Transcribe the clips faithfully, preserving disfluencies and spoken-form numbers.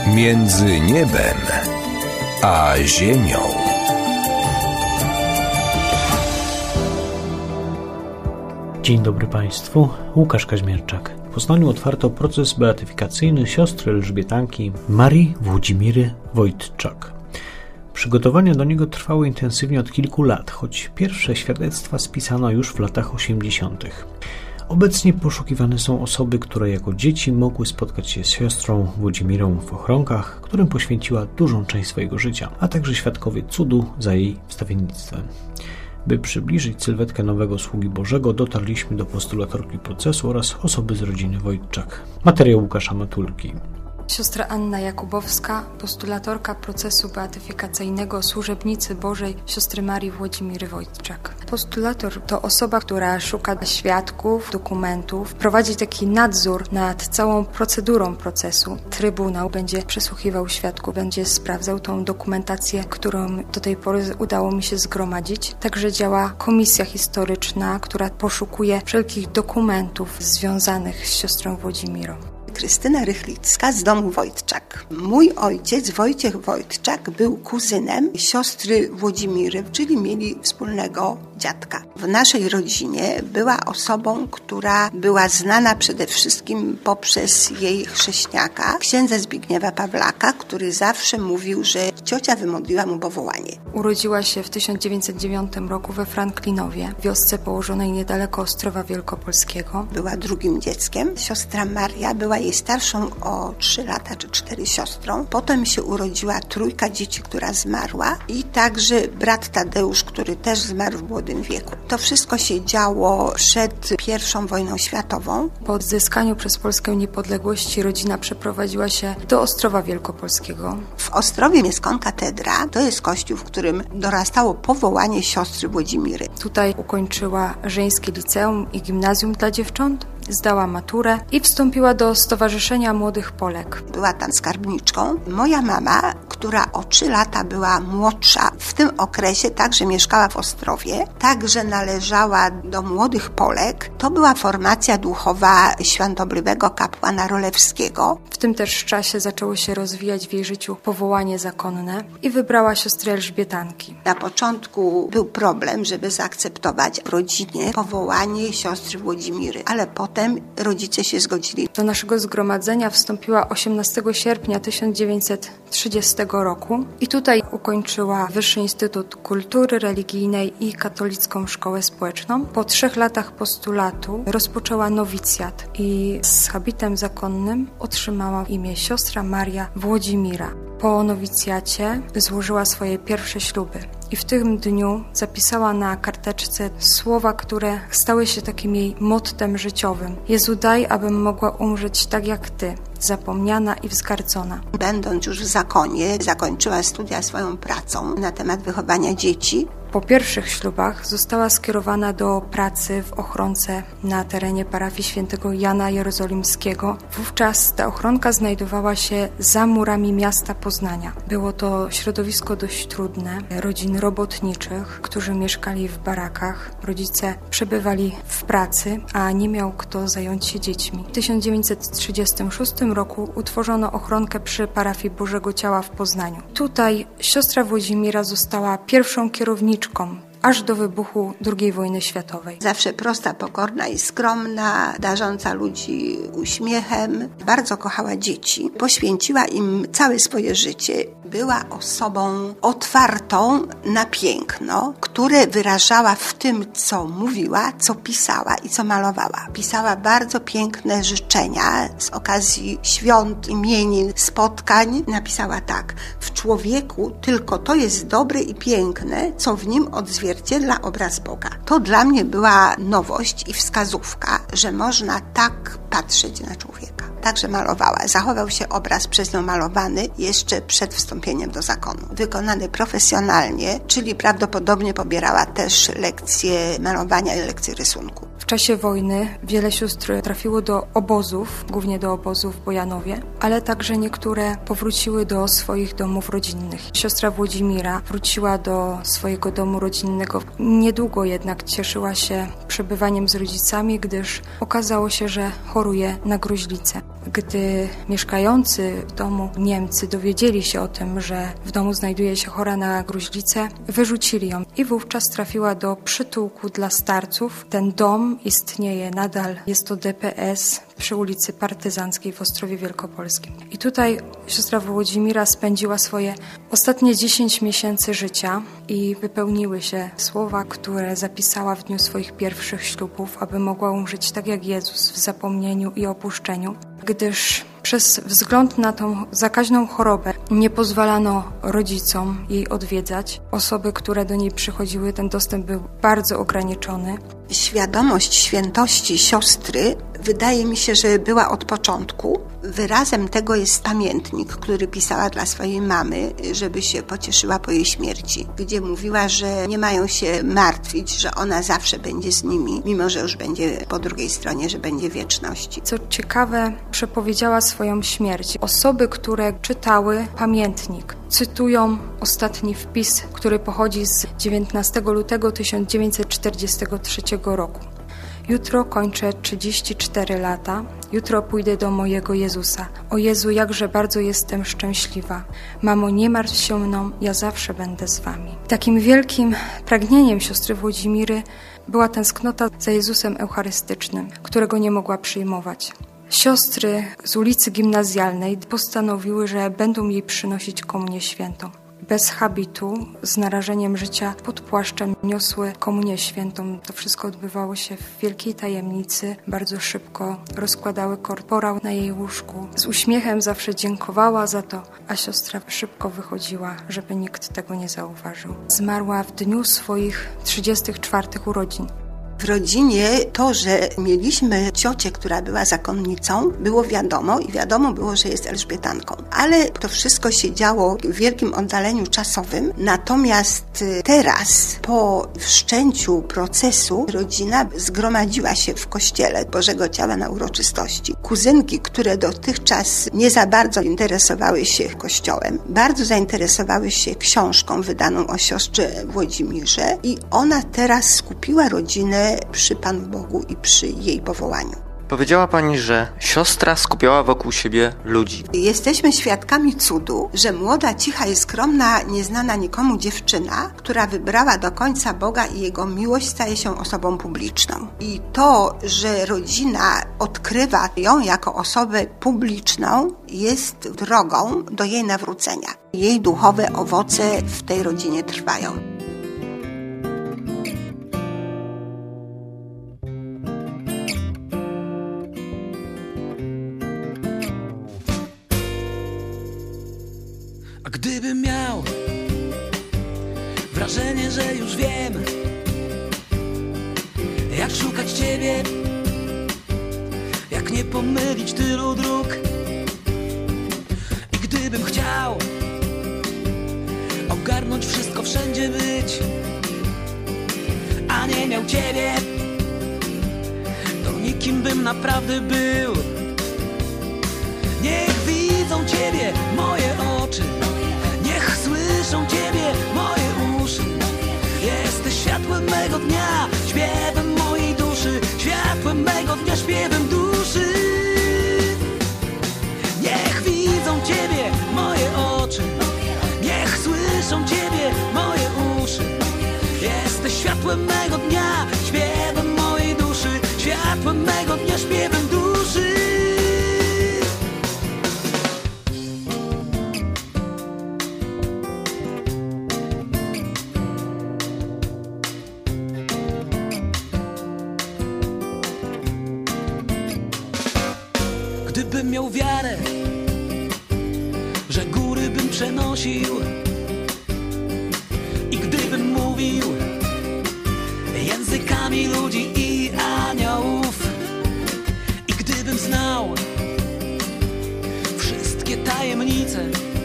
Między niebem a ziemią. Dzień dobry Państwu, Łukasz Kaźmierczak. W Poznaniu otwarto proces beatyfikacyjny siostry Elżbietanki Marii Włodzimiry Wojtczak. Przygotowania do niego trwały intensywnie od kilku lat, choć pierwsze świadectwa spisano już w latach osiemdziesiątych. Obecnie poszukiwane są osoby, które jako dzieci mogły spotkać się z siostrą Włodzimirą w Ochronkach, którym poświęciła dużą część swojego życia, a także świadkowie cudu za jej wstawiennictwem. By przybliżyć sylwetkę nowego sługi Bożego, dotarliśmy do postulatorki procesu oraz osoby z rodziny Wojtczak. Materiał Łukasza Matulki. Siostra Anna Jakubowska, postulatorka procesu beatyfikacyjnego służebnicy Bożej siostry Marii Włodzimiry Wojtczak. Postulator to osoba, która szuka świadków, dokumentów, prowadzi taki nadzór nad całą procedurą procesu. Trybunał będzie przesłuchiwał świadków, będzie sprawdzał tą dokumentację, którą do tej pory udało mi się zgromadzić. Także działa komisja historyczna, która poszukuje wszelkich dokumentów związanych z siostrą Włodzimirą. Krystyna Rychlicka z domu Wojtczak. Mój ojciec, Wojciech Wojtczak, był kuzynem siostry Włodzimiry, czyli mieli wspólnego dziadka. W naszej rodzinie była osobą, która była znana przede wszystkim poprzez jej chrześniaka, księdza Zbigniewa Pawlaka, który zawsze mówił, że ciocia wymodliła mu powołanie. Urodziła się w tysiąc dziewięćset dziewiątym roku we Franklinowie, wiosce położonej niedaleko Ostrowa Wielkopolskiego. Była drugim dzieckiem. Siostra Maria była jej starszą o trzy lata czy cztery siostrą. Potem się urodziła trójka dzieci, która zmarła, i także brat Tadeusz, który też zmarł w młodym wieku. To wszystko się działo przed pierwszą wojną światową. Po odzyskaniu przez Polskę niepodległości rodzina przeprowadziła się do Ostrowa Wielkopolskiego. W Ostrowie jest konkatedra, to jest kościół, w którym dorastało powołanie siostry Włodzimiry. Tutaj ukończyła żeńskie liceum i gimnazjum dla dziewcząt. Zdała maturę i wstąpiła do Stowarzyszenia Młodych Polek. Była tam skarbniczką. Moja mama, która o trzy lata była młodsza, w tym okresie także mieszkała w Ostrowie, także należała do Młodych Polek. To była formacja duchowa świątobliwego kapłana Rolewskiego. W tym też czasie zaczęło się rozwijać w jej życiu powołanie zakonne i wybrała siostrę Elżbietanki. Na początku był problem, żeby zaakceptować w rodzinie powołanie siostry Włodzimiry, ale potem rodzice się zgodzili. Do naszego zgromadzenia wstąpiła osiemnastego sierpnia tysiąc dziewięćset trzydziestego roku i tutaj ukończyła Wyższy Instytut Kultury Religijnej i Katolicką Szkołę Społeczną. Po trzech latach postulatu rozpoczęła nowicjat i z habitem zakonnym otrzymała imię siostra Maria Włodzimira. Po nowicjacie złożyła swoje pierwsze śluby i w tym dniu zapisała na karteczce słowa, które stały się takim jej mottem życiowym. Jezu, daj, abym mogła umrzeć tak jak Ty, zapomniana i wzgardzona. Będąc już w zakonie, zakończyła studia swoją pracą na temat wychowania dzieci. Po pierwszych ślubach została skierowana do pracy w ochronce na terenie parafii świętego Jana Jerozolimskiego. Wówczas ta ochronka znajdowała się za murami miasta Poznania. Było to środowisko dość trudne, rodzin robotniczych, którzy mieszkali w barakach. Rodzice przebywali w pracy, a nie miał kto zająć się dziećmi. W tysiąc dziewięćset trzydziestym szóstym roku utworzono ochronkę przy parafii Bożego Ciała w Poznaniu. Tutaj siostra Włodzimira została pierwszą kierowniczką aż do wybuchu drugiej wojny światowej. Zawsze prosta, pokorna i skromna, darząca ludzi uśmiechem. Bardzo kochała dzieci. Poświęciła im całe swoje życie. Była osobą otwartą na piękno, które wyrażała w tym, co mówiła, co pisała i co malowała. Pisała bardzo piękne życzenia z okazji świąt, imienin, spotkań. Napisała tak: w człowieku tylko to jest dobre i piękne, co w nim odzwierciedla obraz Boga. To dla mnie była nowość i wskazówka, że można tak patrzeć na człowieka. Także malowała. Zachował się obraz przez nią malowany jeszcze przed wstąpieniem do zakonu. Wykonany profesjonalnie, czyli prawdopodobnie pobierała też lekcje malowania i lekcje rysunku. W czasie wojny wiele sióstr trafiło do obozów, głównie do obozów w Bojanowie, ale także niektóre powróciły do swoich domów rodzinnych. Siostra Włodzimira wróciła do swojego domu rodzinnego. Niedługo jednak cieszyła się przebywaniem z rodzicami, gdyż okazało się, że choruje na gruźlicę. Gdy mieszkający w domu Niemcy dowiedzieli się o tym, że w domu znajduje się chora na gruźlicę, wyrzucili ją i wówczas trafiła do przytułku dla starców. Ten dom istnieje nadal, jest to D P S przy ulicy Partyzanckiej w Ostrowie Wielkopolskim. I tutaj siostra Włodzimira spędziła swoje ostatnie dziesięć miesięcy życia i wypełniły się słowa, które zapisała w dniu swoich pierwszych ślubów, aby mogła umrzeć tak jak Jezus w zapomnieniu i opuszczeniu, gdyż przez wzgląd na tą zakaźną chorobę nie pozwalano rodzicom jej odwiedzać. Osoby, które do niej przychodziły, ten dostęp był bardzo ograniczony. Świadomość świętości siostry wydaje mi się, że była od początku. Wyrazem tego jest pamiętnik, który pisała dla swojej mamy, żeby się pocieszyła po jej śmierci, gdzie mówiła, że nie mają się martwić, że ona zawsze będzie z nimi, mimo że już będzie po drugiej stronie, że będzie w wieczności. Co ciekawe, przepowiedziała swoją śmierć. Osoby, które czytały pamiętnik, cytują ostatni wpis, który pochodzi z dziewiętnastego lutego tysiąc dziewięćset czterdziestego trzeciego roku. Jutro kończę trzydzieści cztery lata. Jutro pójdę do mojego Jezusa. O Jezu, jakże bardzo jestem szczęśliwa. Mamo, nie martw się mną, ja zawsze będę z wami. Takim wielkim pragnieniem siostry Włodzimiry była tęsknota za Jezusem Eucharystycznym, którego nie mogła przyjmować. Siostry z ulicy Gimnazjalnej postanowiły, że będą jej przynosić komunię świętą. Bez habitu, z narażeniem życia pod płaszczem niosły komunię świętą. To wszystko odbywało się w wielkiej tajemnicy. Bardzo szybko rozkładały korporał na jej łóżku. Z uśmiechem zawsze dziękowała za to, a siostra szybko wychodziła, żeby nikt tego nie zauważył. Zmarła w dniu swoich trzydziestych czwartych urodzin. W rodzinie to, że mieliśmy ciocię, która była zakonnicą, było wiadomo i wiadomo było, że jest Elżbietanką. Ale to wszystko się działo w wielkim oddaleniu czasowym. Natomiast teraz, po wszczęciu procesu, rodzina zgromadziła się w kościele Bożego Ciała na uroczystości. Kuzynki, które dotychczas nie za bardzo interesowały się kościołem, bardzo zainteresowały się książką wydaną o siostrze Włodzimirze i ona teraz skupiła rodzinę przy Panu Bogu i przy jej powołaniu. Powiedziała Pani, że siostra skupiała wokół siebie ludzi. Jesteśmy świadkami cudu, że młoda, cicha i skromna, nieznana nikomu dziewczyna, która wybrała do końca Boga i Jego miłość, staje się osobą publiczną. I to, że rodzina odkrywa ją jako osobę publiczną, jest drogą do jej nawrócenia. Jej duchowe owoce w tej rodzinie trwają. A gdybym miał wrażenie, że już wiem, jak szukać Ciebie, jak nie pomylić tylu dróg, i gdybym chciał ogarnąć wszystko, wszędzie być, a nie miał Ciebie, to nikim bym naprawdę był. Niech widzą Ciebie moje oczy, niech słyszą Ciebie moje uszy. Jesteś światłem mego dnia, śpiewem mojej duszy, światłem mego dnia, śpiewem duszy. Niech widzą Ciebie moje oczy, niech słyszą Ciebie moje uszy. Jesteś światłem mego dnia, śpiewem mojej duszy, światłem mego dnia, śpiewem duszy. Gdybym miał wiarę, że góry bym przenosił, i gdybym mówił językami ludzi i aniołów, i gdybym znał wszystkie tajemnice,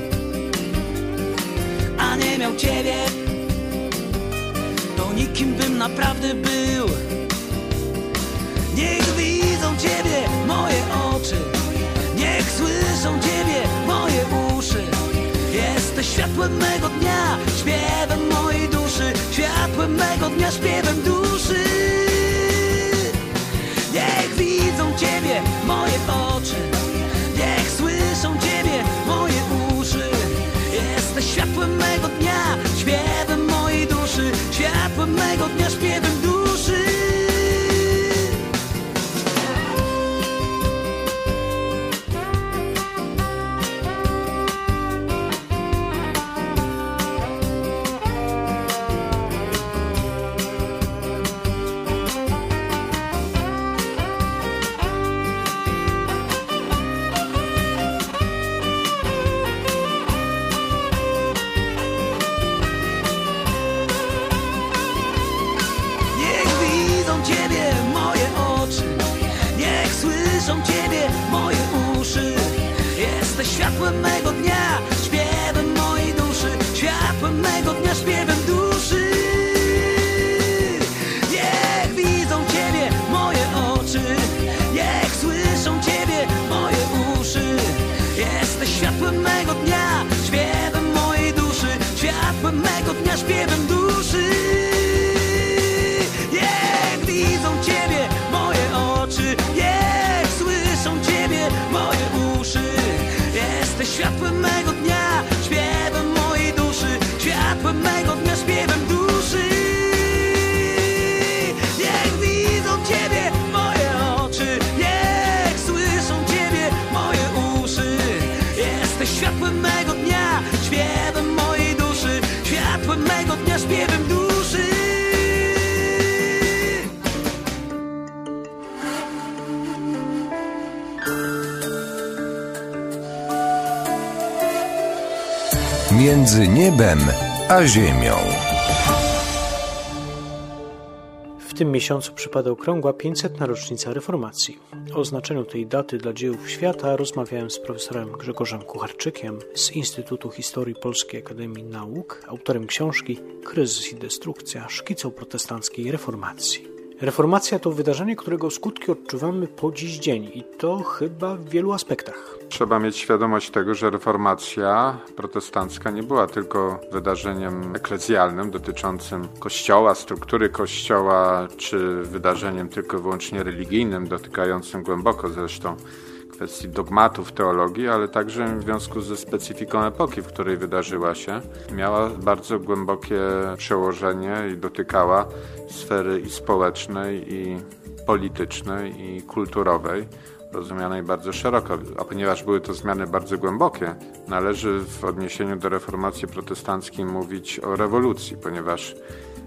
a nie miał Ciebie, to nikim bym naprawdę był. Niech widzą Ciebie moje oczy, niech słyszą Ciebie moje uszy. Jesteś światłem mego dnia, śpiewem mojej duszy, światłem mego dnia, śpiewem duszy. Niech widzą Ciebie moje oczy, niech słyszą Ciebie moje uszy. Jesteś światłem mego dnia, śpiewem mojej duszy, światłem mego dnia, śpiewem duszy. Światłem mego dnia, śpiewem mojej duszy, światłem mego dnia, śpiewem duszy. Niech widzą Ciebie moje oczy, niech słyszą Ciebie moje uszy. Jesteś światłem mego dnia, śpiewem mojej duszy, światłem mego dnia, śpiewem duszy. Niech widzą Ciebie moje oczy, niech słyszą Ciebie moje uszy. Jesteś światłem mego dnia, śpiewem mojej duszy, światłem mego dnia, śpiewem duszy. Niech widzą Ciebie moje oczy, niech słyszą Ciebie moje uszy. Jesteś światłem mego dnia, śpiewem mojej duszy, światłem mego dnia, śpiewem duszy. Między niebem a ziemią. W tym miesiącu przypada okrągła pięćsetna rocznica reformacji. O znaczeniu tej daty dla dziejów świata rozmawiałem z profesorem Grzegorzem Kucharczykiem z Instytutu Historii Polskiej Akademii Nauk, autorem książki Kryzys i destrukcja, szkicą protestanckiej reformacji. Reformacja to wydarzenie, którego skutki odczuwamy po dziś dzień i to chyba w wielu aspektach. Trzeba mieć świadomość tego, że reformacja protestancka nie była tylko wydarzeniem eklezjalnym dotyczącym Kościoła, struktury Kościoła, czy wydarzeniem tylko i wyłącznie religijnym, dotykającym głęboko zresztą kwestii dogmatów teologii, ale także w związku ze specyfiką epoki, w której wydarzyła się, miała bardzo głębokie przełożenie i dotykała sfery i społecznej, i politycznej, i kulturowej, rozumianej bardzo szeroko. A ponieważ były to zmiany bardzo głębokie, należy w odniesieniu do reformacji protestanckiej mówić o rewolucji, ponieważ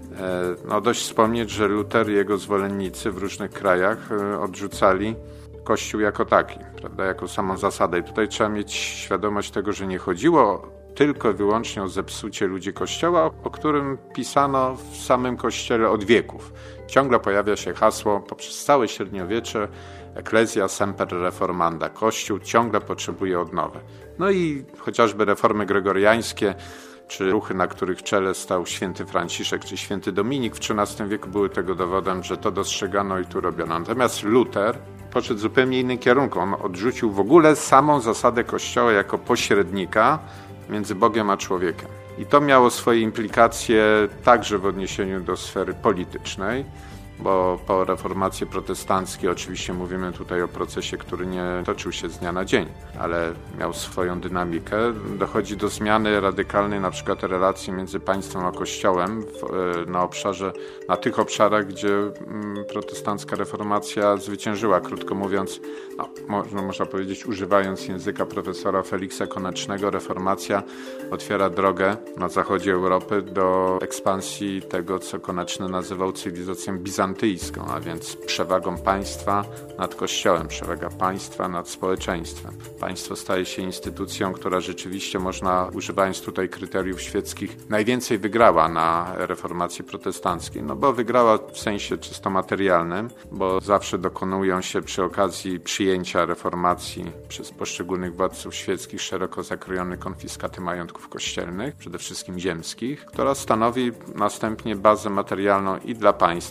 no, dość wspomnieć, że Luter i jego zwolennicy w różnych krajach odrzucali Kościół jako taki, prawda, jako samą zasadę. I tutaj trzeba mieć świadomość tego, że nie chodziło tylko i wyłącznie o zepsucie ludzi Kościoła, o którym pisano w samym Kościele od wieków. Ciągle pojawia się hasło poprzez całe średniowiecze Ecclesia semper reformanda. Kościół ciągle potrzebuje odnowy. No i chociażby reformy gregoriańskie, czy ruchy, na których czele stał święty Franciszek, czy święty Dominik w trzynastym wieku były tego dowodem, że to dostrzegano i tu robiono. Natomiast Luter poszedł zupełnie innym kierunku. On odrzucił w ogóle samą zasadę Kościoła jako pośrednika między Bogiem a człowiekiem. I to miało swoje implikacje także w odniesieniu do sfery politycznej, bo po reformacji protestanckiej oczywiście mówimy tutaj o procesie, który nie toczył się z dnia na dzień, ale miał swoją dynamikę. Dochodzi do zmiany radykalnej na przykład relacji między państwem a Kościołem w, na obszarze, na tych obszarach, gdzie protestancka reformacja zwyciężyła. Krótko mówiąc, no, można, można powiedzieć, używając języka profesora Feliksa Konecznego, reformacja otwiera drogę na zachodzie Europy do ekspansji tego, co Koneczny nazywał cywilizacją bizantyjską, a więc przewagą państwa nad Kościołem, przewaga państwa nad społeczeństwem. Państwo staje się instytucją, która rzeczywiście można, używając tutaj kryteriów świeckich, najwięcej wygrała na reformacji protestanckiej, no bo wygrała w sensie czysto materialnym, bo zawsze dokonują się przy okazji przyjęcia reformacji przez poszczególnych władców świeckich szeroko zakrojone konfiskaty majątków kościelnych, przede wszystkim ziemskich, która stanowi następnie bazę materialną i dla państwa, które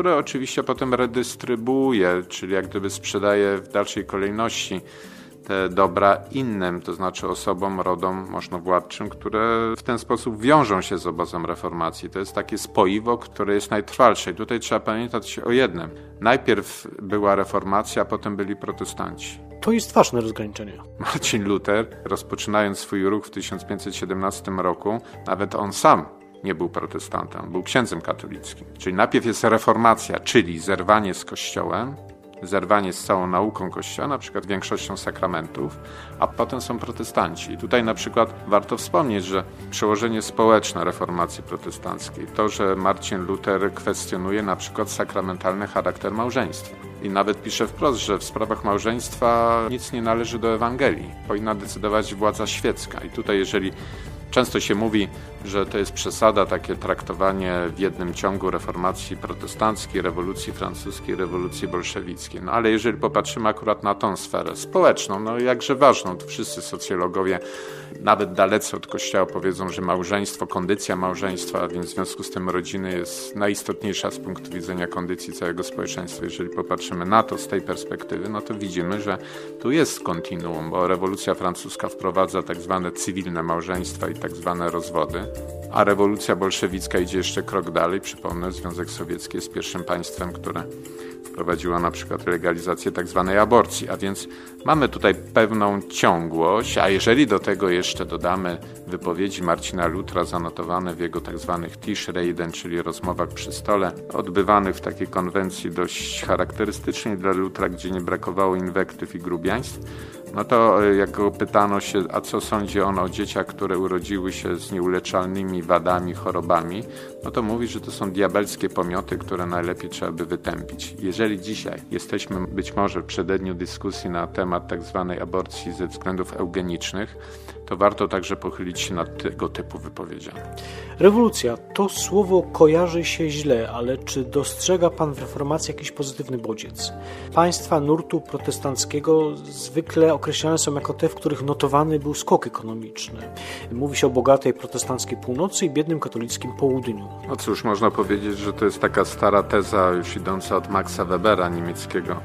które oczywiście potem redystrybuuje, czyli jak gdyby sprzedaje w dalszej kolejności te dobra innym, to znaczy osobom, rodom możnowładczym, które w ten sposób wiążą się z obozem reformacji. To jest takie spoiwo, które jest najtrwalsze. I tutaj trzeba pamiętać o jednym. Najpierw była reformacja, a potem byli protestanci. To jest ważne rozgraniczenie. Marcin Luter, rozpoczynając swój ruch w tysiąc pięćset siedemnastym roku, nawet on sam nie był protestantem, był księdzem katolickim. Czyli najpierw jest reformacja, czyli zerwanie z Kościołem, zerwanie z całą nauką Kościoła, na przykład większością sakramentów, a potem są protestanci. I tutaj na przykład warto wspomnieć, że przełożenie społeczne reformacji protestanckiej, to, że Marcin Luter kwestionuje na przykład sakramentalny charakter małżeństwa. I nawet pisze wprost, że w sprawach małżeństwa nic nie należy do Ewangelii. Powinna decydować władza świecka. I tutaj jeżeli często się mówi, że to jest przesada, takie traktowanie w jednym ciągu reformacji protestanckiej, rewolucji francuskiej, rewolucji bolszewickiej. No ale jeżeli popatrzymy akurat na tą sferę społeczną, no jakże ważną, to wszyscy socjologowie, nawet dalecy od Kościoła, powiedzą, że małżeństwo, kondycja małżeństwa, a więc w związku z tym rodziny jest najistotniejsza z punktu widzenia kondycji całego społeczeństwa. Jeżeli popatrzymy na to z tej perspektywy, no to widzimy, że tu jest kontinuum, bo rewolucja francuska wprowadza tak zwane cywilne małżeństwa i tak zwane rozwody, a rewolucja bolszewicka idzie jeszcze krok dalej. Przypomnę, Związek Sowiecki jest pierwszym państwem, które wprowadziło na przykład legalizację tak zwanej aborcji, a więc mamy tutaj pewną ciągłość, a jeżeli do tego jeszcze dodamy wypowiedzi Marcina Lutra zanotowane w jego tak zwanych Tischreden, czyli rozmowach przy stole, odbywanych w takiej konwencji dość charakterystycznej dla Lutra, gdzie nie brakowało inwektyw i grubiaństw, no to jak go pytano się, a co sądzi on o dzieciach, które urodziły się z nieuleczalnymi wadami, chorobami, no to mówi, że to są diabelskie pomioty, które najlepiej trzeba by wytępić. Jeżeli dzisiaj jesteśmy być może w przededniu dyskusji na temat tak zwanej aborcji ze względów eugenicznych, to warto także pochylić się nad tego typu wypowiedziami. Rewolucja. To słowo kojarzy się źle, ale czy dostrzega Pan w reformacji jakiś pozytywny bodziec? Państwa nurtu protestanckiego zwykle określane są jako te, w których notowany był skok ekonomiczny. Mówi się o bogatej protestanckiej północy i biednym katolickim południu. No cóż, można powiedzieć, że to jest taka stara teza już idąca od Maxa Webera, niemieckiego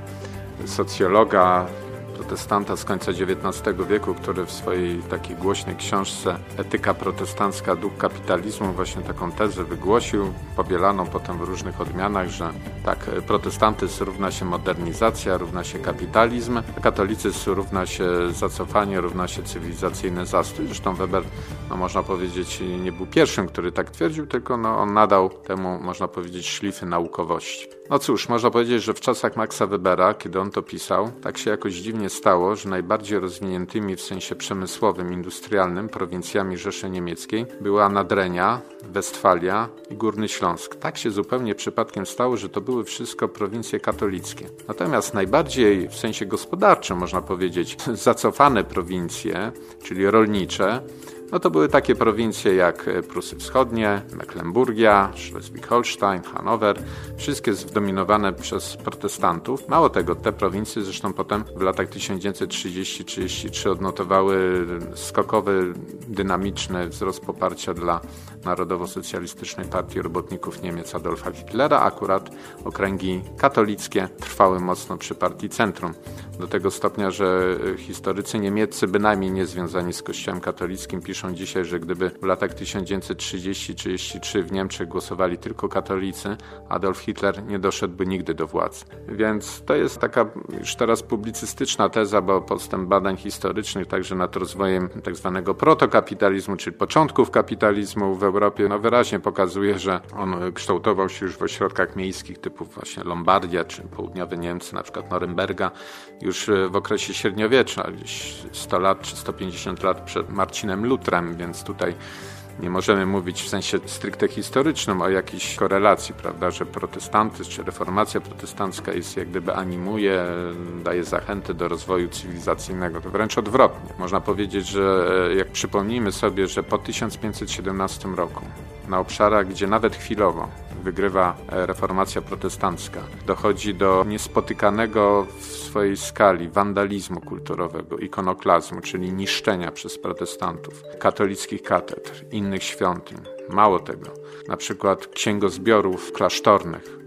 socjologa, protestanta z końca dziewiętnastego wieku, który w swojej takiej głośnej książce Etyka protestancka, duch kapitalizmu właśnie taką tezę wygłosił, powielaną potem w różnych odmianach, że tak, protestantyzm równa się modernizacja, równa się kapitalizm, a katolicyzm równa się zacofanie, równa się cywilizacyjny zastój. Zresztą Weber, no można powiedzieć, nie był pierwszym, który tak twierdził, tylko no, on nadał temu, można powiedzieć, szlify naukowości. No cóż, można powiedzieć, że w czasach Maxa Webera, kiedy on to pisał, tak się jakoś dziwnie stało, że najbardziej rozwiniętymi w sensie przemysłowym, industrialnym prowincjami Rzeszy Niemieckiej była Nadrenia, Westfalia i Górny Śląsk. Tak się zupełnie przypadkiem stało, że to były wszystko prowincje katolickie. Natomiast najbardziej w sensie gospodarczym, można powiedzieć, zacofane prowincje, czyli rolnicze, no to były takie prowincje jak Prusy Wschodnie, Mecklenburgia, Schleswig-Holstein, Hanower, wszystkie zdominowane przez protestantów. Mało tego, te prowincje zresztą potem w latach tysiąc dziewięćset trzydziestym do trzydziestego trzeciego odnotowały skokowy, dynamiczny wzrost poparcia dla Narodowo-Socjalistycznej Partii Robotników Niemiec Adolfa Hitlera. Akurat okręgi katolickie trwały mocno przy partii Centrum. Do tego stopnia, że historycy niemieccy, bynajmniej nie związani z Kościołem katolickim, piszą dzisiaj, że gdyby w latach tysiąc dziewięćset trzydziestym do trzydziestego trzeciego w Niemczech głosowali tylko katolicy, Adolf Hitler nie doszedłby nigdy do władzy. Więc to jest taka już teraz publicystyczna teza, bo postęp badań historycznych także nad rozwojem tak zwanego protokapitalizmu, czyli początków kapitalizmu w Europie, no wyraźnie pokazuje, że on kształtował się już w ośrodkach miejskich typu właśnie Lombardia czy południowe Niemcy, na przykład Norymberga, już w okresie średniowiecza, gdzieś sto lat czy sto pięćdziesiąt lat przed Marcinem Lutrem, więc tutaj nie możemy mówić w sensie stricte historycznym o jakiejś korelacji, prawda, że protestantyzm czy reformacja protestancka jest jak gdyby animuje, daje zachęty do rozwoju cywilizacyjnego. To wręcz odwrotnie. Można powiedzieć, że jak przypomnimy sobie, że po tysiąc pięćset siedemnastym roku na obszarach, gdzie nawet chwilowo wygrywa reformacja protestancka, dochodzi do niespotykanego w swojej skali wandalizmu kulturowego, ikonoklazmu, czyli niszczenia przez protestantów katolickich katedr, innych świątyń. Mało tego, na przykład księgozbiorów klasztornych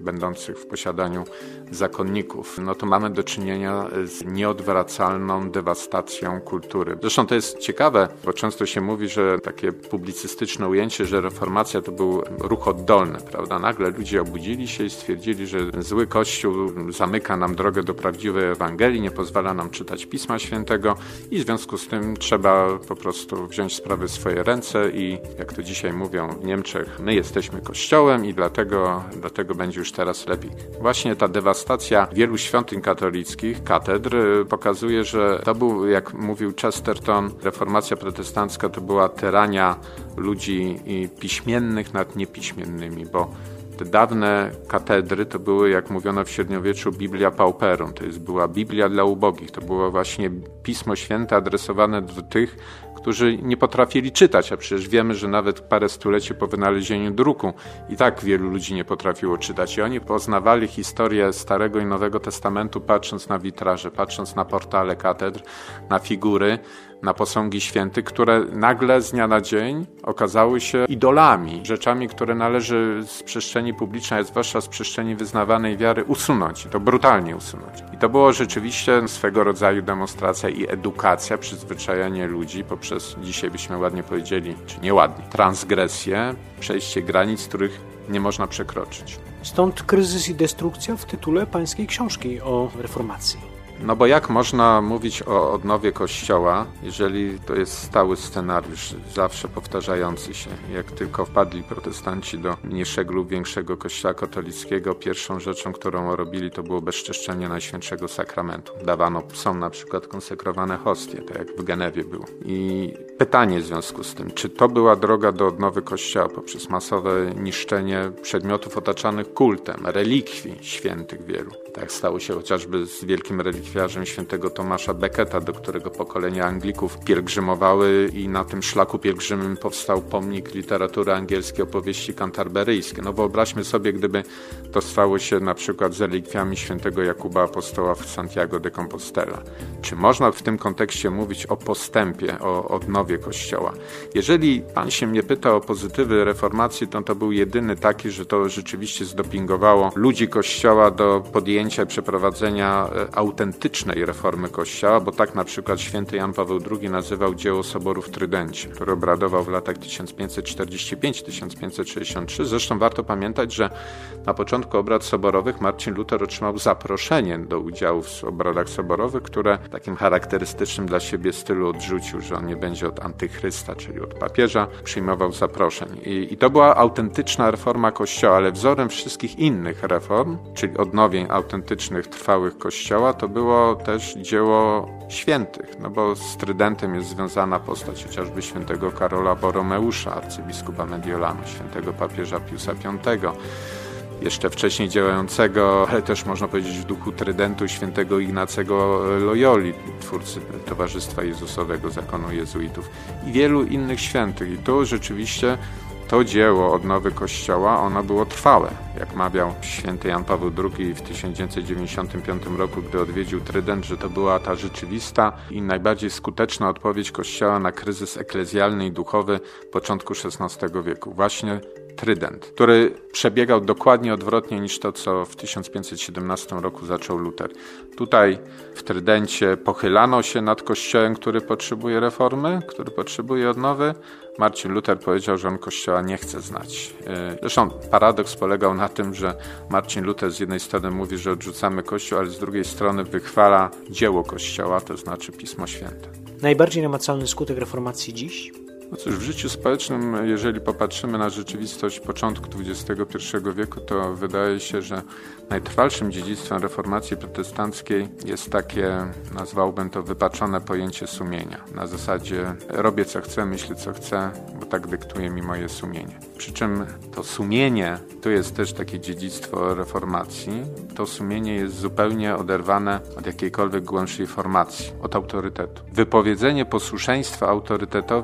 będących w posiadaniu zakonników, no to mamy do czynienia z nieodwracalną dewastacją kultury. Zresztą to jest ciekawe, bo często się mówi, że takie publicystyczne ujęcie, że reformacja to był ruch oddolny, prawda? Nagle ludzie obudzili się i stwierdzili, że zły Kościół zamyka nam drogę do prawdziwej Ewangelii, nie pozwala nam czytać Pisma Świętego i w związku z tym trzeba po prostu wziąć sprawy w swoje ręce i jak to dzisiaj mówią w Niemczech, my jesteśmy Kościołem i dlatego, dlatego będzie już teraz lepiej. Właśnie ta dewastacja wielu świątyń katolickich, katedr, pokazuje, że to był, jak mówił Chesterton, reformacja protestancka to była tyrania ludzi piśmiennych nad niepiśmiennymi, bo te dawne katedry to były, jak mówiono w średniowieczu, Biblia Pauperum, to jest była Biblia dla ubogich, to było właśnie Pismo Święte adresowane do tych, którzy nie potrafili czytać, a przecież wiemy, że nawet parę stuleci po wynalezieniu druku i tak wielu ludzi nie potrafiło czytać i oni poznawali historię Starego i Nowego Testamentu patrząc na witraże, patrząc na portale katedr, na figury, na posągi świętych, które nagle z dnia na dzień okazały się idolami, rzeczami, które należy z przestrzeni publicznej, a zwłaszcza z przestrzeni wyznawanej wiary usunąć i to brutalnie usunąć. I to było rzeczywiście swego rodzaju demonstracja i edukacja, przyzwyczajenie ludzi poprzez, dzisiaj byśmy ładnie powiedzieli, czy nieładnie, transgresję, przejście granic, których nie można przekroczyć. Stąd kryzys i destrukcja w tytule pańskiej książki o reformacji. No bo jak można mówić o odnowie Kościoła, jeżeli to jest stały scenariusz, zawsze powtarzający się. Jak tylko wpadli protestanci do mniejszego lub większego kościoła katolickiego, pierwszą rzeczą, którą robili, to było bezczeszczenie Najświętszego Sakramentu. Dawano psom na przykład konsekrowane hostie, tak jak w Genewie było. I pytanie w związku z tym, czy to była droga do odnowy Kościoła poprzez masowe niszczenie przedmiotów otaczanych kultem, relikwii świętych wielu. Tak stało się chociażby z wielkim relikwiarzem świętego Tomasza Becketa, do którego pokolenia Anglików pielgrzymowały i na tym szlaku pielgrzymym powstał pomnik literatury angielskiej, opowieści kantarberyjskie. No wyobraźmy sobie, gdyby to stało się na przykład z relikwiami świętego Jakuba Apostoła w Santiago de Compostela. Czy można w tym kontekście mówić o postępie, o odnowie Kościoła? Jeżeli pan się mnie pyta o pozytywy reformacji, to to był jedyny taki, że to rzeczywiście zdopingowało ludzi Kościoła do podjęcia i przeprowadzenia autentycznej reformy Kościoła, bo tak na przykład święty Jan Paweł drugi nazywał dzieło Soboru w Trydencie, który obradował w latach tysiąc pięćset czterdziesty piąty do tysiąc pięćset sześćdziesiątego trzeciego. Zresztą warto pamiętać, że na początku obrad soborowych Marcin Luter otrzymał zaproszenie do udziału w obradach soborowych, które w takim charakterystycznym dla siebie stylu odrzucił, że on nie będzie od antychrysta, czyli od papieża, przyjmował zaproszeń. I, i to była autentyczna reforma Kościoła, ale wzorem wszystkich innych reform, czyli odnowień autentycznych, trwałych Kościoła, to było też dzieło świętych, no bo z Trydentem jest związana postać chociażby świętego Karola Boromeusza, arcybiskupa Mediolanu, świętego papieża Piusa piątego, jeszcze wcześniej działającego, ale też można powiedzieć w duchu Trydentu, świętego Ignacego Loyoli, twórcy Towarzystwa Jezusowego, zakonu jezuitów i wielu innych świętych. I tu rzeczywiście to dzieło odnowy Kościoła, ono było trwałe. Jak mawiał święty Jan Paweł drugi w tysiąc dziewięćset dziewięćdziesiątym piątym roku, gdy odwiedził Trydent, że to była ta rzeczywista i najbardziej skuteczna odpowiedź Kościoła na kryzys eklezjalny i duchowy początku szesnastego wieku. Właśnie Trydent, który przebiegał dokładnie odwrotnie niż to, co w tysiąc pięćset siedemnastym roku zaczął Luter. Tutaj w Trydencie pochylano się nad Kościołem, który potrzebuje reformy, który potrzebuje odnowy. Marcin Luter powiedział, że on Kościoła nie chce znać. Zresztą paradoks polegał na tym, że Marcin Luter z jednej strony mówi, że odrzucamy Kościół, ale z drugiej strony wychwala dzieło Kościoła, to znaczy Pismo Święte. Najbardziej namacalny skutek reformacji dziś? No cóż, w życiu społecznym, jeżeli popatrzymy na rzeczywistość początku dwudziestego pierwszego wieku, to wydaje się, że najtrwalszym dziedzictwem reformacji protestanckiej jest takie, nazwałbym to, wypaczone pojęcie sumienia. Na zasadzie robię co chcę, myślę co chcę, bo tak dyktuje mi moje sumienie. Przy czym to sumienie, to jest też takie dziedzictwo reformacji, to sumienie jest zupełnie oderwane od jakiejkolwiek głębszej formacji, od autorytetu. Wypowiedzenie posłuszeństwa autorytetowi to jest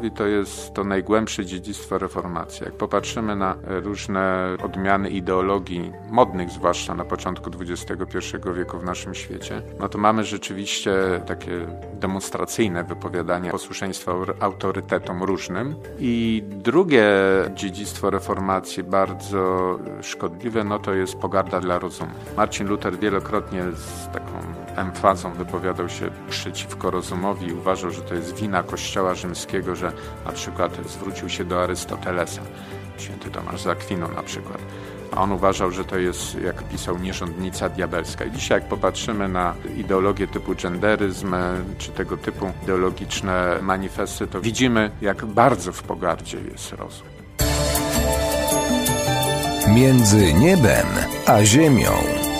jest to najgłębsze dziedzictwo reformacji. Jak popatrzymy na różne odmiany ideologii modnych, zwłaszcza na początku dwudziestego pierwszego wieku w naszym świecie, no to mamy rzeczywiście takie demonstracyjne wypowiadanie posłuszeństwa autorytetom różnym. I drugie dziedzictwo reformacji, bardzo szkodliwe, no to jest pogarda dla rozumu. Marcin Luter wielokrotnie z taką emfazą wypowiadał się przeciwko rozumowi i uważał, że to jest wina Kościoła rzymskiego, że na przykład zwrócił się do Arystotelesa, święty Tomasz z Akwinu na przykład. A on uważał, że to jest, jak pisał, nierządnica diabelska. I dzisiaj, jak popatrzymy na ideologię typu genderyzm, czy tego typu ideologiczne manifesty, to widzimy, jak bardzo w pogardzie jest rozum. Między niebem a ziemią.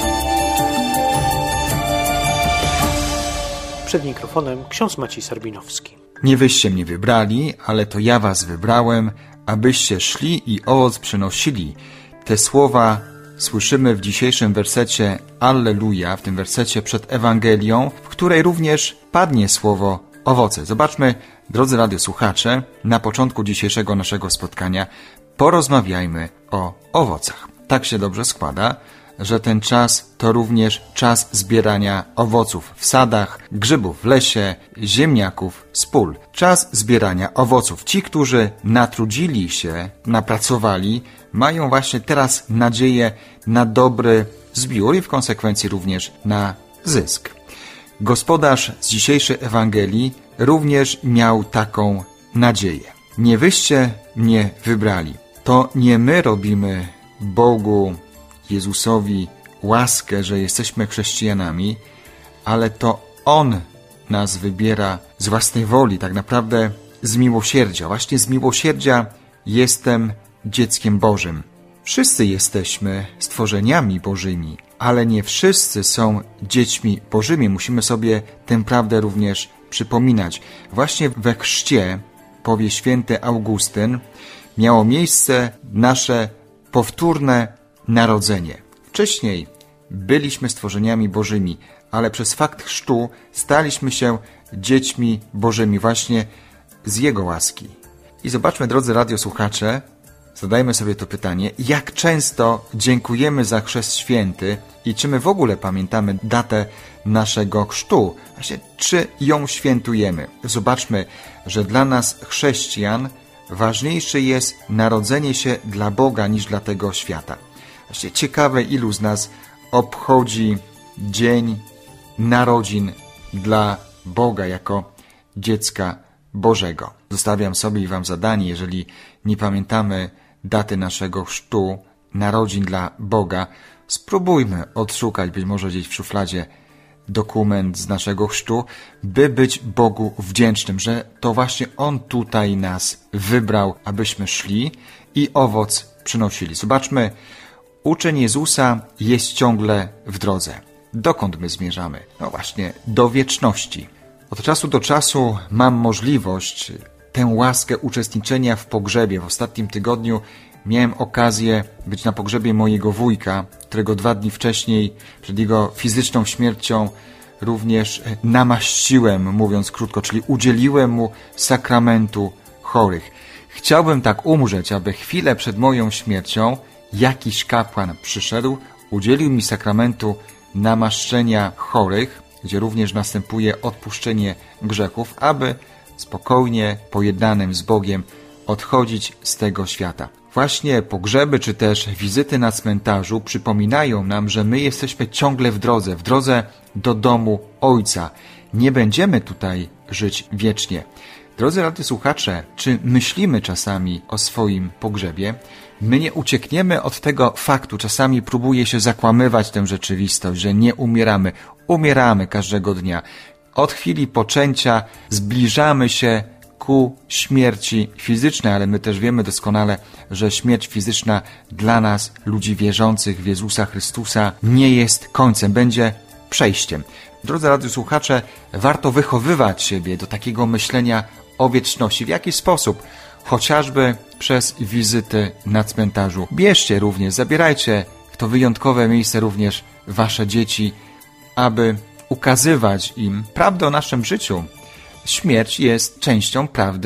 Przed mikrofonem ksiądz Maciej Sarbinowski. Nie wyście mnie wybrali, ale to ja was wybrałem, abyście szli i owoc przynosili. Te słowa słyszymy w dzisiejszym wersecie Alleluja, w tym wersecie przed Ewangelią, w której również padnie słowo owoce. Zobaczmy, drodzy radiosłuchacze, na początku dzisiejszego naszego spotkania porozmawiajmy o owocach. Tak się dobrze składa, że ten czas to również czas zbierania owoców w sadach, grzybów w lesie, ziemniaków z pól. Czas zbierania owoców. Ci, którzy natrudzili się, napracowali, mają właśnie teraz nadzieję na dobry zbiór i w konsekwencji również na zysk. Gospodarz z dzisiejszej Ewangelii również miał taką nadzieję. Nie wyście mnie wybrali. To nie my robimy Bogu, Jezusowi łaskę, że jesteśmy chrześcijanami, ale to On nas wybiera z własnej woli, tak naprawdę z miłosierdzia. Właśnie z miłosierdzia jestem dzieckiem Bożym. Wszyscy jesteśmy stworzeniami Bożymi, ale nie wszyscy są dziećmi Bożymi. Musimy sobie tę prawdę również przypominać. Właśnie we chrzcie, powie święty Augustyn, miało miejsce nasze powtórne narodzenie. Wcześniej byliśmy stworzeniami Bożymi, ale przez fakt chrztu staliśmy się dziećmi Bożymi właśnie z Jego łaski. I zobaczmy, drodzy radiosłuchacze, zadajmy sobie to pytanie, jak często dziękujemy za chrzest święty i czy my w ogóle pamiętamy datę naszego chrztu? Właśnie, czy ją świętujemy? Zobaczmy, że dla nas chrześcijan ważniejsze jest narodzenie się dla Boga niż dla tego świata. Właśnie ciekawe, ilu z nas obchodzi dzień narodzin dla Boga jako dziecka Bożego. Zostawiam sobie i wam zadanie, jeżeli nie pamiętamy daty naszego chrztu, narodzin dla Boga, spróbujmy odszukać być może gdzieś w szufladzie dokument z naszego chrztu, by być Bogu wdzięcznym, że to właśnie On tutaj nas wybrał, abyśmy szli i owoc przynosili. Zobaczmy, uczeń Jezusa jest ciągle w drodze. Dokąd my zmierzamy? No właśnie, do wieczności. Od czasu do czasu mam możliwość, tę łaskę uczestniczenia w pogrzebie. W ostatnim tygodniu miałem okazję być na pogrzebie mojego wujka, którego dwa dni wcześniej, przed jego fizyczną śmiercią, również namaściłem, mówiąc krótko, czyli udzieliłem mu sakramentu chorych. Chciałbym tak umrzeć, aby chwilę przed moją śmiercią jakiś kapłan przyszedł, udzielił mi sakramentu namaszczenia chorych, gdzie również następuje odpuszczenie grzechów, aby spokojnie, pojednanym z Bogiem, odchodzić z tego świata. Właśnie pogrzeby czy też wizyty na cmentarzu przypominają nam, że my jesteśmy ciągle w drodze, w drodze do domu Ojca. Nie będziemy tutaj żyć wiecznie. Drodzy radiosłuchacze, czy myślimy czasami o swoim pogrzebie? My nie uciekniemy od tego faktu. Czasami próbuje się zakłamywać tę rzeczywistość, że nie umieramy. Umieramy każdego dnia. Od chwili poczęcia zbliżamy się ku śmierci fizycznej, ale my też wiemy doskonale, że śmierć fizyczna dla nas, ludzi wierzących w Jezusa Chrystusa, nie jest końcem, będzie przejściem. Drodzy radiosłuchacze, warto wychowywać siebie do takiego myślenia o wieczności. W jaki sposób? Chociażby przez wizyty na cmentarzu. Bierzcie również, zabierajcie w to wyjątkowe miejsce również wasze dzieci, aby ukazywać im prawdę o naszym życiu. Śmierć jest częścią prawdy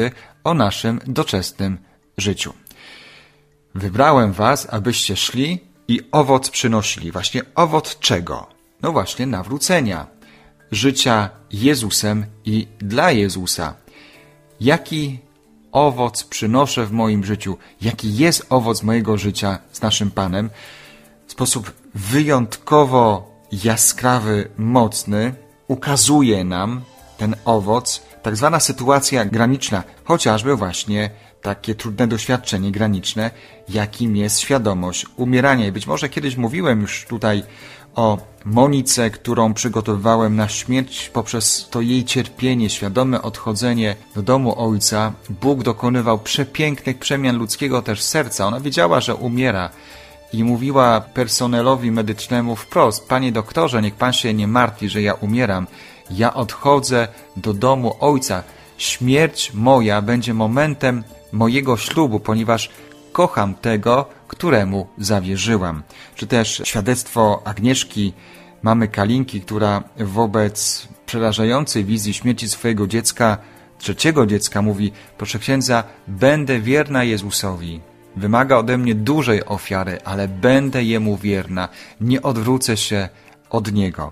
o naszym doczesnym życiu. Wybrałem was, abyście szli i owoc przynosili. Właśnie owoc czego? No właśnie nawrócenia, życia Jezusem i dla Jezusa. Jaki owoc przynoszę w moim życiu? Jaki jest owoc mojego życia z naszym Panem? W sposób wyjątkowo jaskrawy, mocny ukazuje nam ten owoc, tak zwana sytuacja graniczna, chociażby właśnie takie trudne doświadczenie graniczne, jakim jest świadomość umierania. I być może kiedyś mówiłem już tutaj o Monice, którą przygotowywałem na śmierć poprzez to jej cierpienie, świadome odchodzenie do domu Ojca. Bóg dokonywał przepięknych przemian ludzkiego też serca. Ona wiedziała, że umiera i mówiła personelowi medycznemu wprost: panie doktorze, niech pan się nie martwi, że ja umieram. Ja odchodzę do domu Ojca. Śmierć moja będzie momentem mojego ślubu, ponieważ kocham tego, któremu zawierzyłam. Czy też świadectwo Agnieszki, mamy Kalinki, która wobec przerażającej wizji śmierci swojego dziecka, trzeciego dziecka, mówi: proszę księdza, będę wierna Jezusowi. Wymaga ode mnie dużej ofiary, ale będę Jemu wierna. Nie odwrócę się od Niego.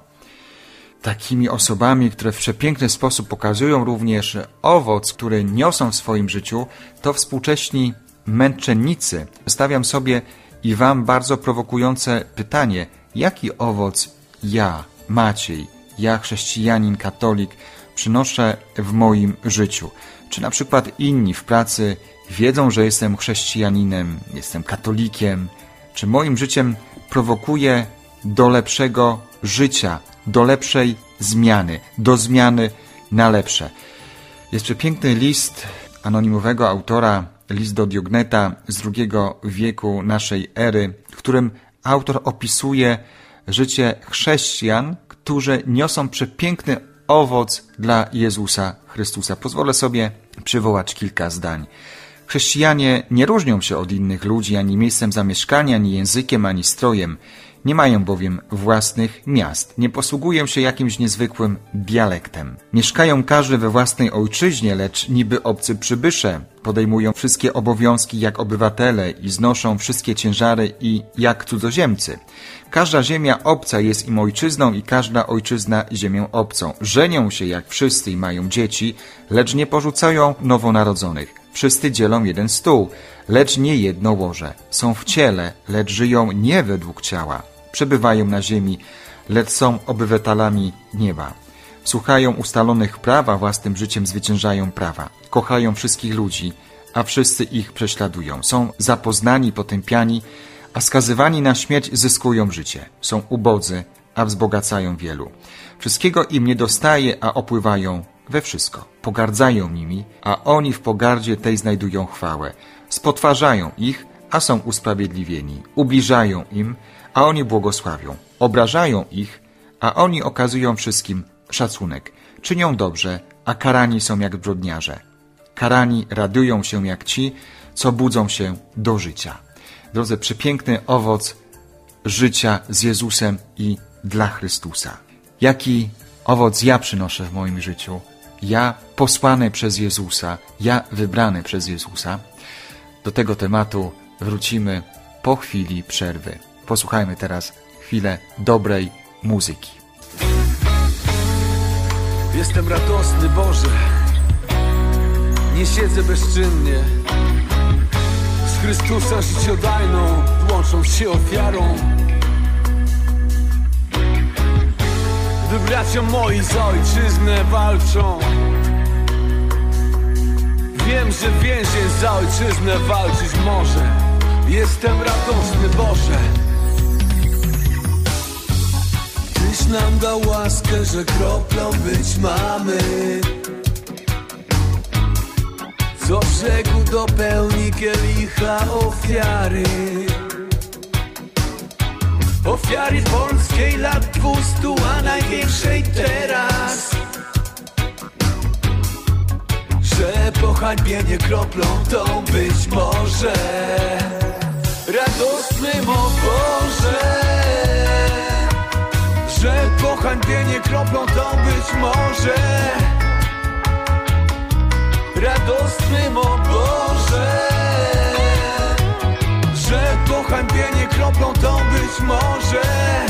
Takimi osobami, które w przepiękny sposób pokazują również owoc, który niosą w swoim życiu, to współcześni męczennicy. Stawiam sobie i wam bardzo prowokujące pytanie: jaki owoc ja, Maciej, ja chrześcijanin, katolik, przynoszę w moim życiu? Czy na przykład inni w pracy wiedzą, że jestem chrześcijaninem, jestem katolikiem? Czy moim życiem prowokuje do lepszego życia, do lepszej zmiany, do zmiany na lepsze? Jest przepiękny list anonimowego autora, list do Diogneta z drugiego wieku naszej ery, w którym autor opisuje życie chrześcijan, którzy niosą przepiękny owoc dla Jezusa Chrystusa. Pozwolę sobie przywołać kilka zdań. Chrześcijanie nie różnią się od innych ludzi ani miejscem zamieszkania, ani językiem, ani strojem. Nie mają bowiem własnych miast, nie posługują się jakimś niezwykłym dialektem. Mieszkają każdy we własnej ojczyźnie, lecz niby obcy przybysze. Podejmują wszystkie obowiązki jak obywatele i znoszą wszystkie ciężary i jak cudzoziemcy. Każda ziemia obca jest im ojczyzną i każda ojczyzna ziemią obcą. Żenią się jak wszyscy i mają dzieci, lecz nie porzucają nowonarodzonych. Wszyscy dzielą jeden stół, lecz nie jedno łoże. Są w ciele, lecz żyją nie według ciała. Przebywają na ziemi, lecz są obywatelami nieba. Słuchają ustalonych praw, a własnym życiem zwyciężają prawa. Kochają wszystkich ludzi, a wszyscy ich prześladują. Są zapoznani, potępiani, a skazywani na śmierć zyskują życie. Są ubodzy, a wzbogacają wielu. Wszystkiego im nie dostaje, a opływają we wszystko. Pogardzają nimi, a oni w pogardzie tej znajdują chwałę. Spotwarzają ich, a są usprawiedliwieni. Ubliżają im, a oni błogosławią. Obrażają ich, a oni okazują wszystkim szacunek. Czynią dobrze, a karani są jak zbrodniarze. Karani radują się jak ci, co budzą się do życia. Drodzy, przepiękny owoc życia z Jezusem i dla Chrystusa. Jaki owoc ja przynoszę w moim życiu? Ja posłany przez Jezusa, ja wybrany przez Jezusa. Do tego tematu wrócimy po chwili przerwy. Posłuchajmy teraz chwilę dobrej muzyki. Jestem radosny, Boże, nie siedzę bezczynnie. Z Chrystusa życiodajną łącząc się ofiarą. Gdy bracia moi za ojczyznę walczą, wiem, że więzień za ojczyznę walczyć może. Jestem radosny, Boże, Tyś nam dał łaskę, że kroplą być mamy, co brzegu dopełni kielicha ofiary. Ofiary polskiej lat dwustu, a największej teraz, że pohańbienie kroplą tą być może. Radosnym, o Boże, że pohańbienie kroplą tą być może. Radosnym, o może,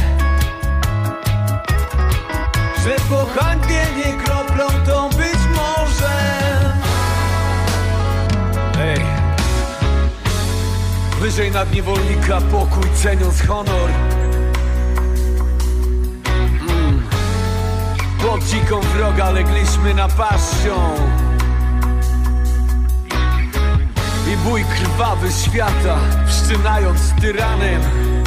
że po hańbie nie kroplą to być może. Ej, wyżej nad niewolnika pokój ceniąc honor. mm. Pod dziką wroga legliśmy napaścią i bój krwawy świata wszczynając tyranem,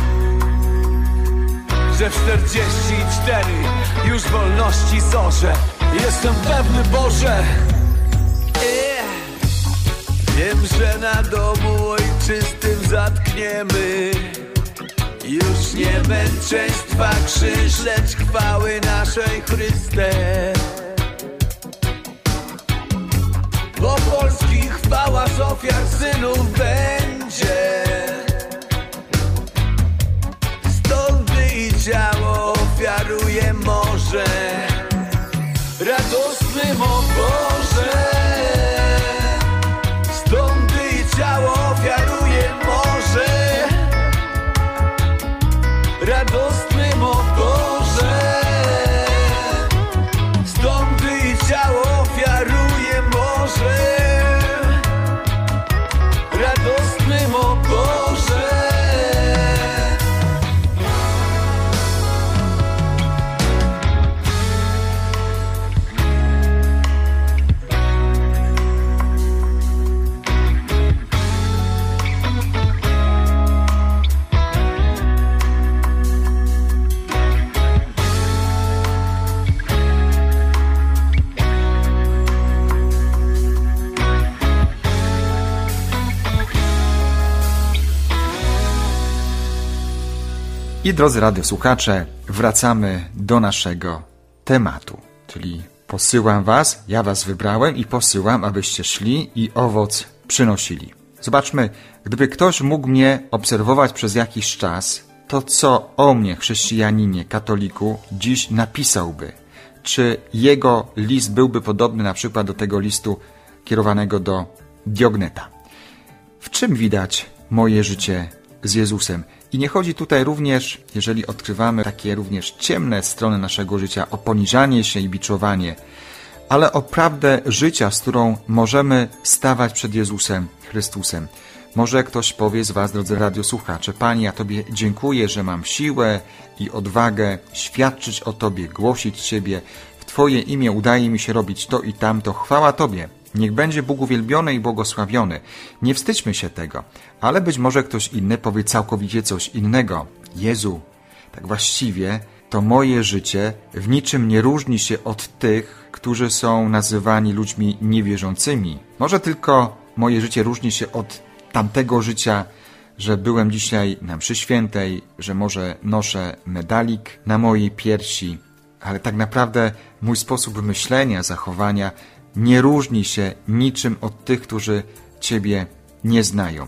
że w czterdzieści cztery już wolności zorze. Jestem pewny, Boże, yeah. Wiem, że na domu ojczystym zatkniemy już nie męczeństwa krzyż, lecz chwały naszej Chryste. Bo Polski chwała z ofiar synów będzie, stąd i ciało ofiaruje morze. Radosnym, o Boże, stąd i ciało ofiaruje morze. Radosnym, o Boże, stąd i ciało ofiaruje morze. Radosnym, o Boże. I drodzy radiosłuchacze, wracamy do naszego tematu, czyli posyłam was, ja was wybrałem i posyłam, abyście szli i owoc przynosili. Zobaczmy, gdyby ktoś mógł mnie obserwować przez jakiś czas, to co o mnie, chrześcijaninie, katoliku, dziś napisałby? Czy jego list byłby podobny na przykład do tego listu kierowanego do Diogneta? W czym widać moje życie z Jezusem? I nie chodzi tutaj również, jeżeli odkrywamy takie również ciemne strony naszego życia, o poniżanie się i biczowanie, ale o prawdę życia, z którą możemy stawać przed Jezusem Chrystusem. Może ktoś powie z was, drodzy radiosłuchacze, Panie, ja Tobie dziękuję, że mam siłę i odwagę świadczyć o Tobie, głosić Ciebie. W Twoje imię udaje mi się robić to i tamto. Chwała Tobie. Niech będzie Bóg uwielbiony i błogosławiony. Nie wstydźmy się tego, ale być może ktoś inny powie całkowicie coś innego. Jezu, tak właściwie to moje życie w niczym nie różni się od tych, którzy są nazywani ludźmi niewierzącymi. Może tylko moje życie różni się od tamtego życia, że byłem dzisiaj na mszy świętej, że może noszę medalik na mojej piersi, ale tak naprawdę mój sposób myślenia, zachowania nie różni się niczym od tych, którzy Ciebie nie znają.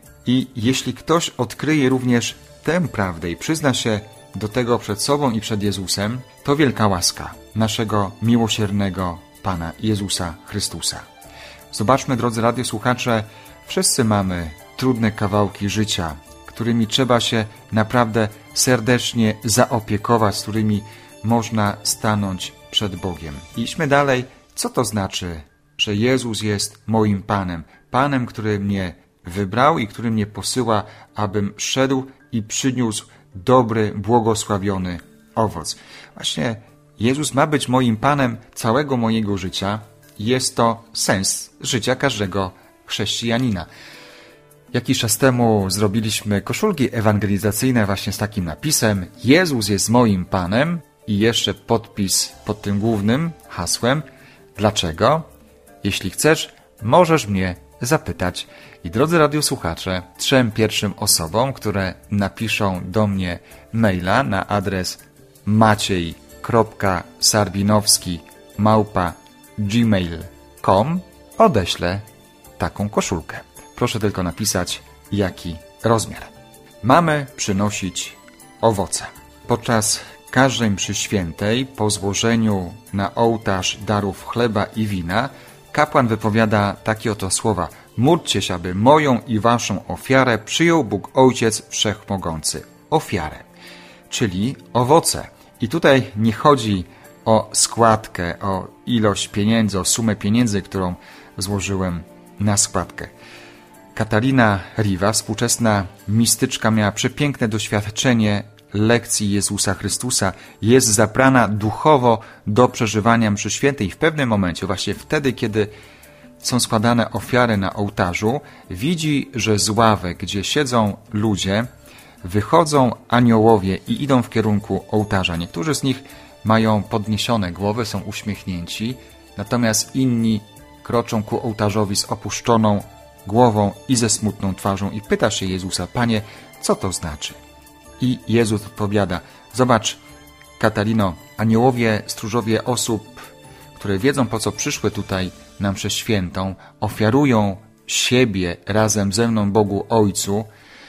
I jeśli ktoś odkryje również tę prawdę i przyzna się do tego przed sobą i przed Jezusem, to wielka łaska naszego miłosiernego Pana Jezusa Chrystusa. Zobaczmy, drodzy radiosłuchacze, wszyscy mamy trudne kawałki życia, którymi trzeba się naprawdę serdecznie zaopiekować, z którymi można stanąć przed Bogiem. Idźmy dalej. Co to znaczy, że Jezus jest moim Panem? Panem, który mnie wybrał i który mnie posyła, abym szedł i przyniósł dobry, błogosławiony owoc. Właśnie Jezus ma być moim Panem całego mojego życia. Jest to sens życia każdego chrześcijanina. Jakiś czas temu zrobiliśmy koszulki ewangelizacyjne właśnie z takim napisem: Jezus jest moim Panem i jeszcze podpis pod tym głównym hasłem. Dlaczego? Jeśli chcesz, możesz mnie zapytać. I drodzy radiosłuchacze, trzem pierwszym osobom, które napiszą do mnie maila na adres maciej kropka sarbinowski małpa gmail kropka com odeślę taką koszulkę. Proszę tylko napisać, jaki rozmiar. Mamy przynosić owoce. Podczas każdej mszy świętej, po złożeniu na ołtarz darów chleba i wina, kapłan wypowiada takie oto słowa: módlcie się, aby moją i waszą ofiarę przyjął Bóg Ojciec Wszechmogący. ofiarę, czyli owoce. I tutaj nie chodzi o składkę, o ilość pieniędzy, o sumę pieniędzy, którą złożyłem na składkę. Katarina Riva, współczesna mistyczka, miała przepiękne doświadczenie lekcji Jezusa Chrystusa. Jest zabrana duchowo do przeżywania mszy świętej i w pewnym momencie, właśnie wtedy, kiedy są składane ofiary na ołtarzu, widzi, że z ławek, gdzie siedzą ludzie, wychodzą aniołowie i idą w kierunku ołtarza. Niektórzy z nich mają podniesione głowy, są uśmiechnięci, natomiast inni kroczą ku ołtarzowi z opuszczoną głową i ze smutną twarzą i pyta się Jezusa: Panie, co to znaczy? I Jezus odpowiada: zobacz, Katarino, aniołowie, stróżowie osób, które wiedzą, po co przyszły tutaj na mszę świętą, ofiarują siebie razem ze mną Bogu Ojcu,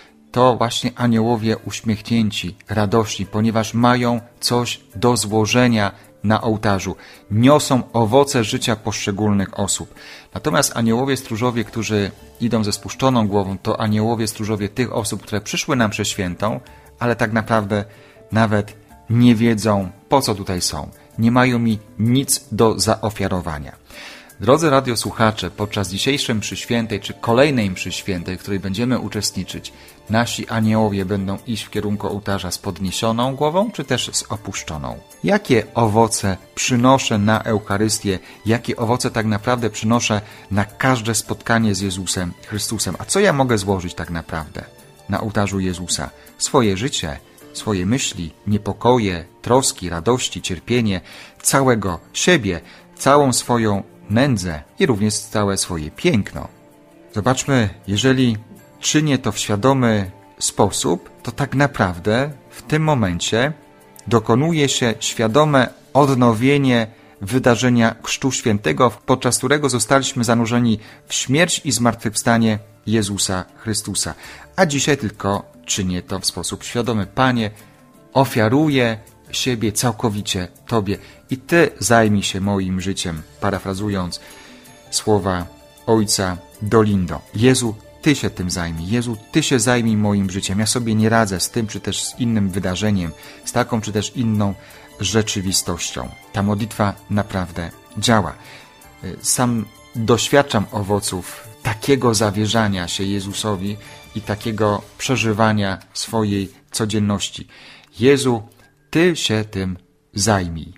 to właśnie aniołowie uśmiechnięci, radośni, ponieważ mają coś do złożenia na ołtarzu. Niosą owoce życia poszczególnych osób. Natomiast aniołowie stróżowie, którzy idą ze spuszczoną głową, to aniołowie stróżowie tych osób, które przyszły na mszę świętą, ale tak naprawdę nawet nie wiedzą, po co tutaj są. Nie mają mi nic do zaofiarowania. Drodzy radiosłuchacze, podczas dzisiejszej mszy świętej, czy kolejnej mszy świętej, w której będziemy uczestniczyć, nasi aniołowie będą iść w kierunku ołtarza z podniesioną głową, czy też z opuszczoną? Jakie owoce przynoszę na Eucharystię? Jakie owoce tak naprawdę przynoszę na każde spotkanie z Jezusem Chrystusem? A co ja mogę złożyć tak naprawdę na ołtarzu Jezusa? Swoje życie, swoje myśli, niepokoje, troski, radości, cierpienie, całego siebie, całą swoją nędzę i również całe swoje piękno. Zobaczmy, jeżeli czynię to w świadomy sposób, to tak naprawdę w tym momencie dokonuje się świadome odnowienie wydarzenia Chrztu Świętego, podczas którego zostaliśmy zanurzeni w śmierć i zmartwychwstanie Jezusa Chrystusa. A dzisiaj tylko czynię to w sposób świadomy. Panie, ofiaruję siebie całkowicie Tobie i Ty zajmij się moim życiem, parafrazując słowa ojca Dolindo. Jezu, Ty się tym zajmij. Jezu, Ty się zajmij moim życiem. Ja sobie nie radzę z tym, czy też z innym wydarzeniem, z taką, czy też inną rzeczywistością. Ta modlitwa naprawdę działa. Sam doświadczam owoców takiego zawierzania się Jezusowi i takiego przeżywania swojej codzienności. Jezu, Ty się tym zajmij.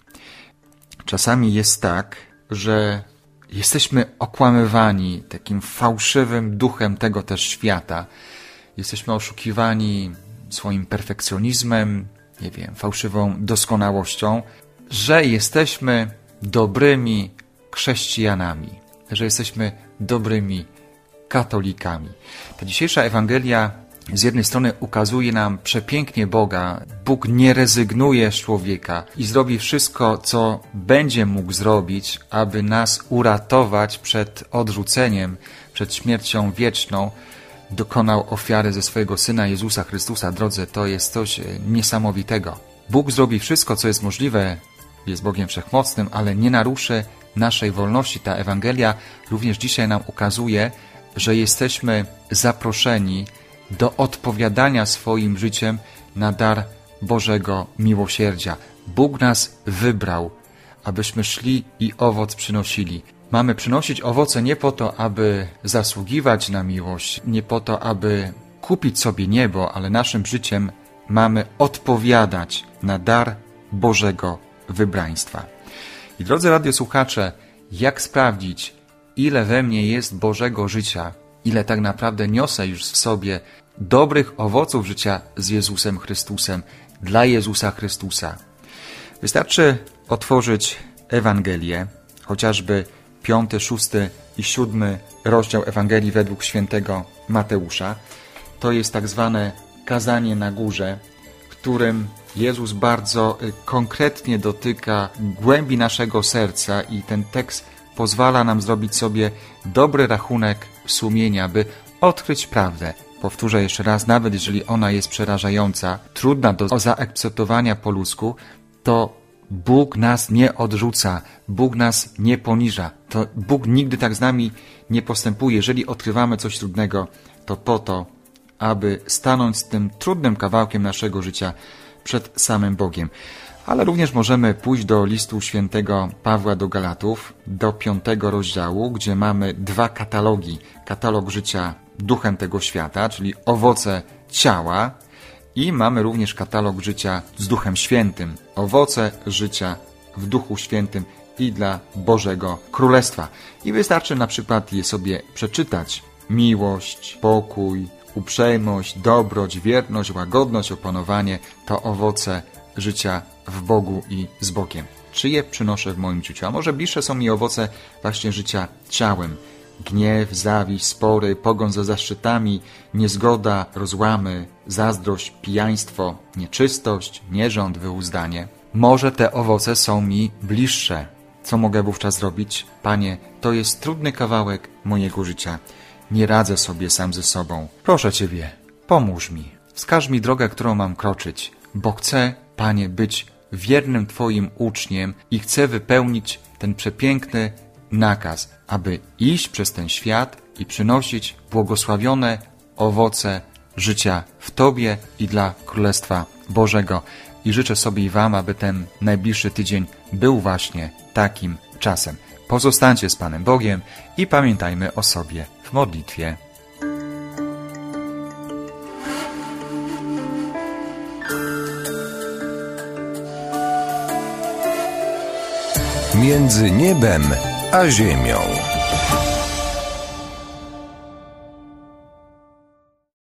Czasami jest tak, że jesteśmy okłamywani takim fałszywym duchem tego też świata. Jesteśmy oszukiwani swoim perfekcjonizmem, nie wiem, fałszywą doskonałością, że jesteśmy dobrymi chrześcijanami, że jesteśmy dobrymi katolikami. Ta dzisiejsza Ewangelia z jednej strony ukazuje nam przepięknie Boga. Bóg nie rezygnuje z człowieka i zrobi wszystko, co będzie mógł zrobić, aby nas uratować przed odrzuceniem, przed śmiercią wieczną. Dokonał ofiary ze swojego Syna Jezusa Chrystusa. Drodzy, to jest coś niesamowitego. Bóg zrobi wszystko, co jest możliwe, jest Bogiem Wszechmocnym, ale nie naruszy naszej wolności. Ta Ewangelia również dzisiaj nam ukazuje, że jesteśmy zaproszeni do odpowiadania swoim życiem na dar Bożego miłosierdzia. Bóg nas wybrał, abyśmy szli i owoc przynosili. Mamy przynosić owoce nie po to, aby zasługiwać na miłość, nie po to, aby kupić sobie niebo, ale naszym życiem mamy odpowiadać na dar Bożego wybraństwa. I drodzy radiosłuchacze, jak sprawdzić, ile we mnie jest Bożego życia, ile tak naprawdę niosę już w sobie dobrych owoców życia z Jezusem Chrystusem, dla Jezusa Chrystusa? Wystarczy otworzyć Ewangelię, chociażby piąty, szósty i siódmy rozdział Ewangelii według świętego Mateusza. To jest tak zwane kazanie na górze, w którym Jezus bardzo konkretnie dotyka głębi naszego serca i ten tekst pozwala nam zrobić sobie dobry rachunek sumienia, by odkryć prawdę. Powtórzę jeszcze raz, nawet jeżeli ona jest przerażająca, trudna do zaakceptowania po ludzku, to Bóg nas nie odrzuca, Bóg nas nie poniża. To Bóg nigdy tak z nami nie postępuje. Jeżeli odkrywamy coś trudnego, to po to, aby stanąć z tym trudnym kawałkiem naszego życia przed samym Bogiem. Ale również możemy pójść do listu świętego Pawła do Galatów, do piątego rozdziału, gdzie mamy dwa katalogi. Katalog życia duchem tego świata, czyli owoce ciała, i mamy również katalog życia z Duchem Świętym, owoce życia w Duchu Świętym i dla Bożego Królestwa. I wystarczy na przykład je sobie przeczytać. Miłość, pokój, uprzejmość, dobroć, wierność, łagodność, opanowanie to owoce życia w Bogu i z Bogiem. Czy je przynoszę w moim życiu? A może bliższe są mi owoce właśnie życia ciałem. Gniew, zawiść, spory, pogoń za zaszczytami, niezgoda, rozłamy, zazdrość, pijaństwo, nieczystość, nierząd, wyuzdanie. Może te owoce są mi bliższe. Co mogę wówczas zrobić? Panie, to jest trudny kawałek mojego życia. Nie radzę sobie sam ze sobą. Proszę Ciebie, pomóż mi. Wskaż mi drogę, którą mam kroczyć, bo chcę, Panie, być wiernym Twoim uczniem i chcę wypełnić ten przepiękny nakaz, aby iść przez ten świat i przynosić błogosławione owoce życia w Tobie i dla Królestwa Bożego. I życzę sobie i Wam, aby ten najbliższy tydzień był właśnie takim czasem. Pozostańcie z Panem Bogiem i pamiętajmy o sobie w modlitwie. Między niebem a ziemią.